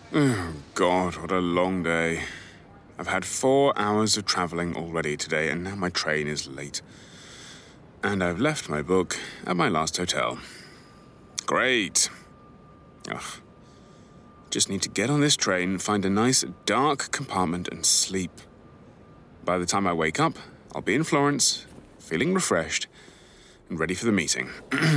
Oh, God, what a long day. I've had 4 hours of travelling already today, and now my train is late. And I've left my book at my last hotel. Great. Ugh. Just need to get on this train, find a nice, dark compartment, and sleep. By the time I wake up, I'll be in Florence, feeling refreshed, and ready for the meeting.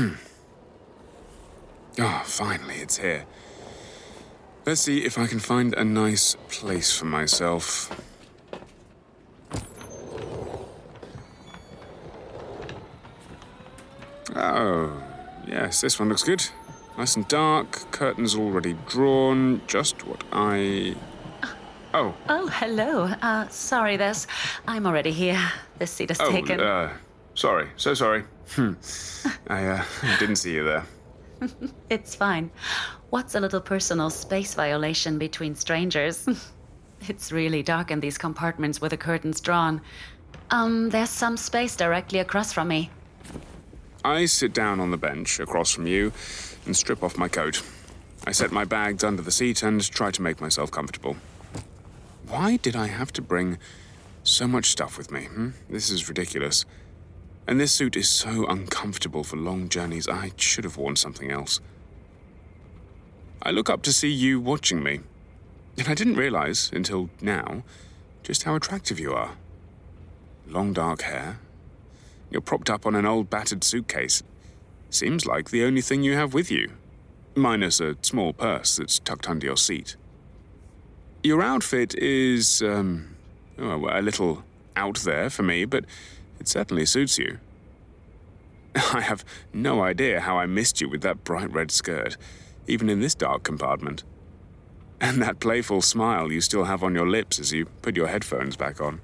Finally, it's here. Let's see if I can find a nice place for myself. Oh, yes, this one looks good. Nice and dark, curtains already drawn, just what I... Oh. Oh, hello. Sorry, I'm already here. This seat is taken. Sorry. So sorry. I didn't see you there. It's fine. What's a little personal space violation between strangers? It's really dark in these compartments with the curtains drawn. There's some space directly across from me. I sit down on the bench across from you and strip off my coat. I set my bags under the seat and try to make myself comfortable. Why did I have to bring so much stuff with me? This is ridiculous. And this suit is so uncomfortable for long journeys. I should have worn something else. I look up to see you watching me, and I didn't realize until now just how attractive you are. Long dark hair. You're propped up on an old battered suitcase. Seems like the only thing you have with you, minus a small purse that's tucked under your seat. Your outfit is, a little out there for me, but it certainly suits you. I have no idea how I missed you with that bright red skirt, even in this dark compartment. And that playful smile you still have on your lips as you put your headphones back on.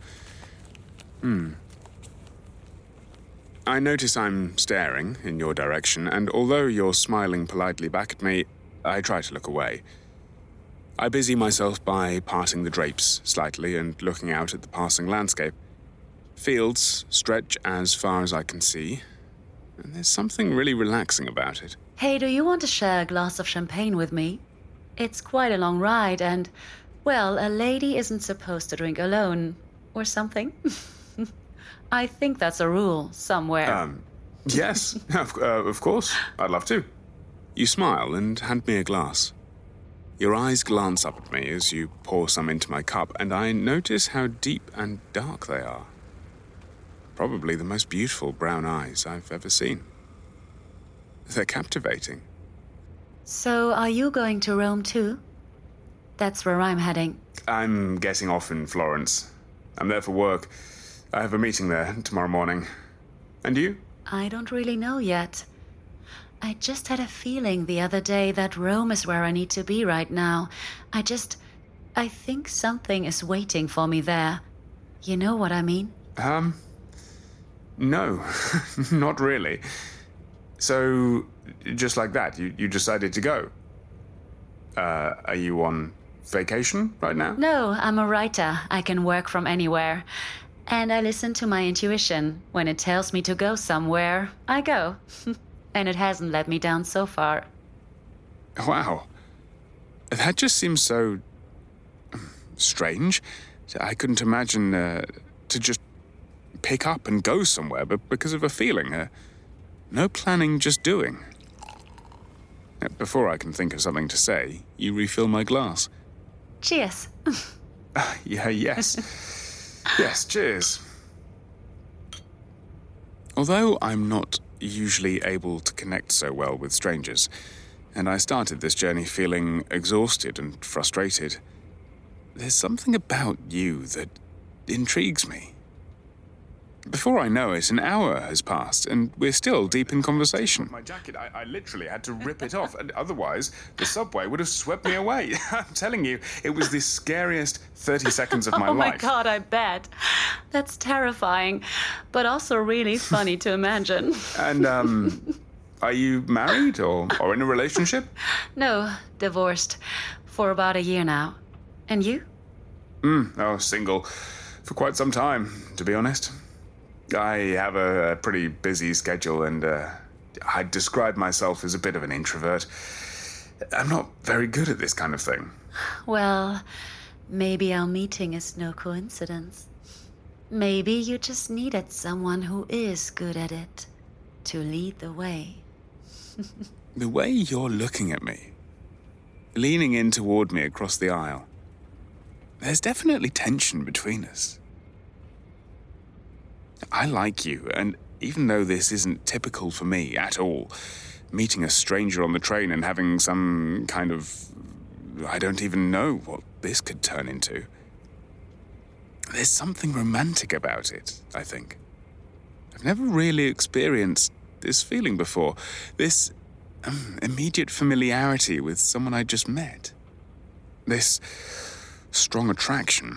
I notice I'm staring in your direction, and although you're smiling politely back at me, I try to look away. I busy myself by parting the drapes slightly and looking out at the passing landscape. Fields stretch as far as I can see, and there's something really relaxing about it. Hey, do you want to share a glass of champagne with me? It's quite a long ride and, well, a lady isn't supposed to drink alone, or something. I think that's a rule somewhere. Yes, of course. I'd love to. You smile and hand me a glass. Your eyes glance up at me as you pour some into my cup, and I notice how deep and dark they are. Probably the most beautiful brown eyes I've ever seen. They're captivating. So, are you going to Rome too? That's where I'm heading. I'm getting off in Florence. I'm there for work. I have a meeting there tomorrow morning. And you? I don't really know yet. I just had a feeling the other day that Rome is where I need to be right now. I think something is waiting for me there. You know what I mean? No, not really. So, just like that, you decided to go? Are you on vacation right now? No, I'm a writer. I can work from anywhere. And I listen to my intuition. When it tells me to go somewhere, I go. And it hasn't let me down so far. Wow. That just seems so... strange. I couldn't imagine to just pick up and go somewhere, but because of a feeling. No planning, just doing. Before I can think of something to say, you refill my glass. Cheers. Yes. Yes, cheers. Although I'm not usually able to connect so well with strangers, and I started this journey feeling exhausted and frustrated, there's something about you that intrigues me. Before I know it, an hour has passed, and we're still deep in conversation. My jacket, I literally had to rip it off, and otherwise the subway would have swept me away. I'm telling you, it was the scariest 30 seconds of my life. Oh my God, I bet. That's terrifying, but also really funny to imagine. And, are you married or in a relationship? No, divorced. For about a year now. And you? Single. For quite some time, to be honest. I have a pretty busy schedule, and I'd describe myself as a bit of an introvert. I'm not very good at this kind of thing. Well, maybe our meeting is no coincidence. Maybe you just needed someone who is good at it to lead the way. The way you're looking at me, leaning in toward me across the aisle, there's definitely tension between us. I like you, and even though this isn't typical for me at all, meeting a stranger on the train and having some kind of... I don't even know what this could turn into. There's something romantic about it, I think. I've never really experienced this feeling before, this immediate familiarity with someone I just met. This strong attraction.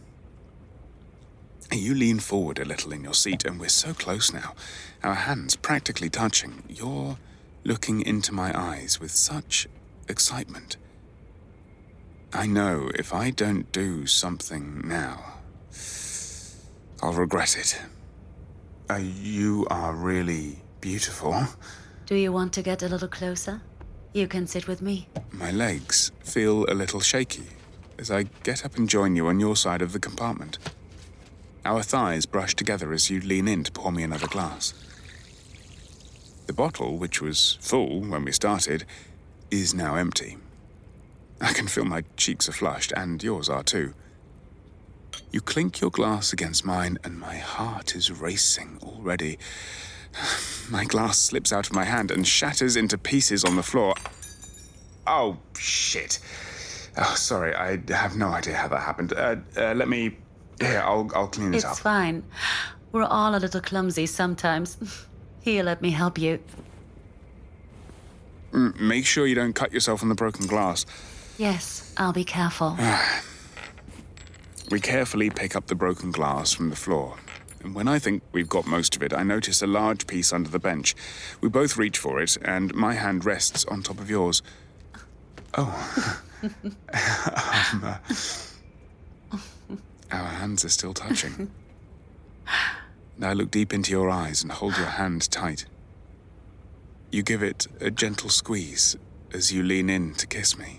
You lean forward a little in your seat, and we're so close now, our hands practically touching. You're looking into my eyes with such excitement. I know if I don't do something now, I'll regret it. You are really beautiful. Do you want to get a little closer? You can sit with me. My legs feel a little shaky as I get up and join you on your side of the compartment. Our thighs brush together as you lean in to pour me another glass. The bottle, which was full when we started, is now empty. I can feel my cheeks are flushed, and yours are too. You clink your glass against mine, and my heart is racing already. My glass slips out of my hand and shatters into pieces on the floor. Oh, shit. Oh, sorry, I have no idea how that happened. Let me... Here, I'll clean it up. It's fine. We're all a little clumsy sometimes. Here, let me help you. Make sure you don't cut yourself on the broken glass. Yes, I'll be careful. We carefully pick up the broken glass from the floor. And when I think we've got most of it, I notice a large piece under the bench. We both reach for it, and my hand rests on top of yours. Oh. Our hands are still touching. I look deep into your eyes and hold your hand tight. You give it a gentle squeeze as you lean in to kiss me.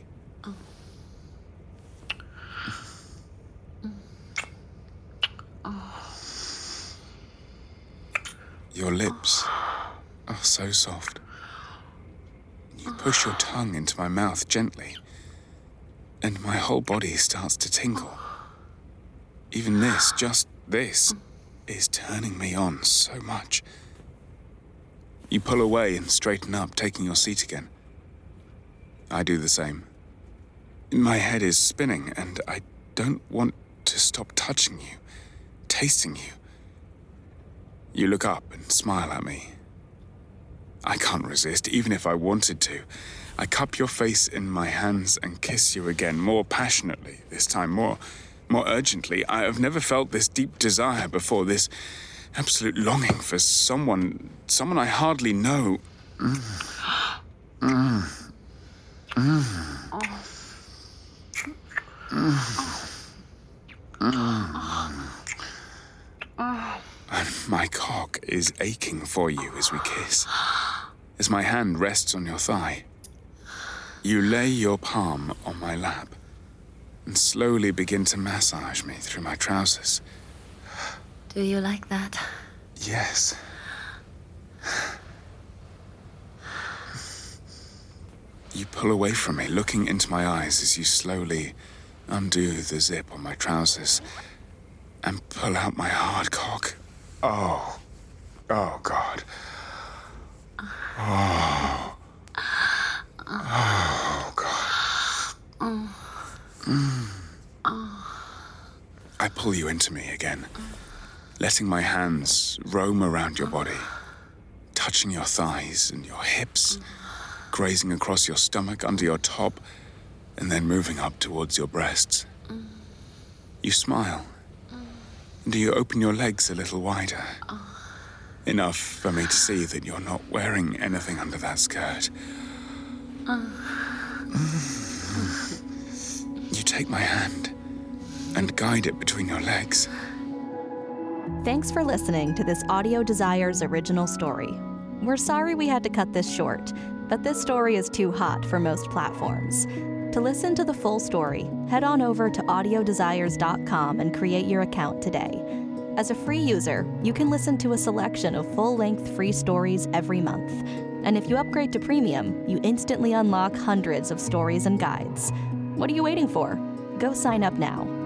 Your lips are so soft. You push your tongue into my mouth gently, and my whole body starts to tingle. Even this, just this, is turning me on so much. You pull away and straighten up, taking your seat again. I do the same. My head is spinning, and I don't want to stop touching you, tasting you. You look up and smile at me. I can't resist, even if I wanted to. I cup your face in my hands and kiss you again, more passionately, this time more urgently. I have never felt this deep desire before, this absolute longing for someone I hardly know. And my cock is aching for you as we kiss. As my hand rests on your thigh, you lay your palm on my lap and slowly begin to massage me through my trousers. Do you like that? Yes. You pull away from me, looking into my eyes as you slowly undo the zip on my trousers and pull out my hard cock. Oh God. Oh God. I pull you into me again, letting my hands roam around your body, touching your thighs and your hips, grazing across your stomach, under your top, and then moving up towards your breasts. You smile, and you open your legs a little wider, enough for me to see that you're not wearing anything under that skirt. You take my hand and guide it between your legs. Thanks for listening to this Audio Desires original story. We're sorry we had to cut this short, but this story is too hot for most platforms. To listen to the full story, head on over to audiodesires.com and create your account today. As a free user, you can listen to a selection of full-length free stories every month. And if you upgrade to premium, you instantly unlock hundreds of stories and guides. What are you waiting for? Go sign up now.